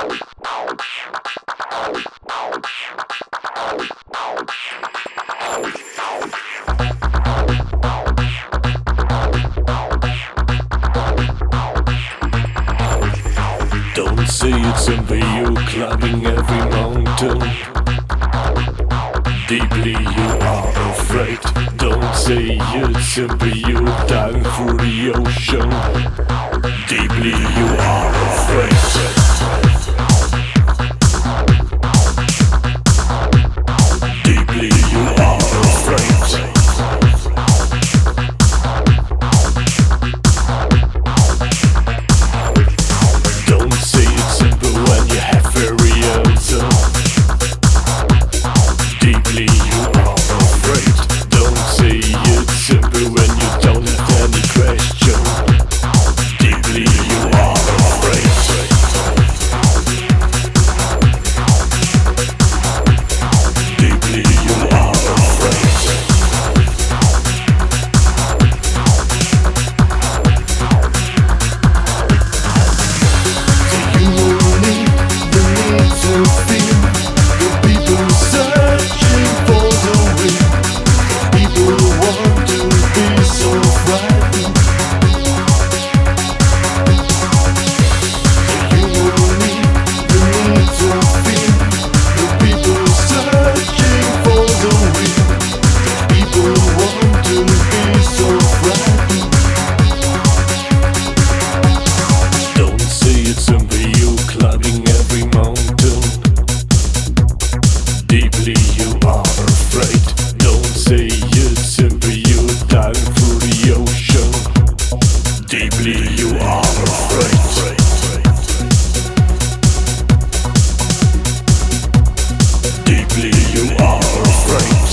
Don't say it's simple, you climbing every mountain. Deeply you are afraid. Don't say it's simple, you diving through the ocean. Deeply you are afraid. Deeply you are afraid. Don't say it's simple, you dive through the ocean. Deeply you are afraid. Deeply you are afraid.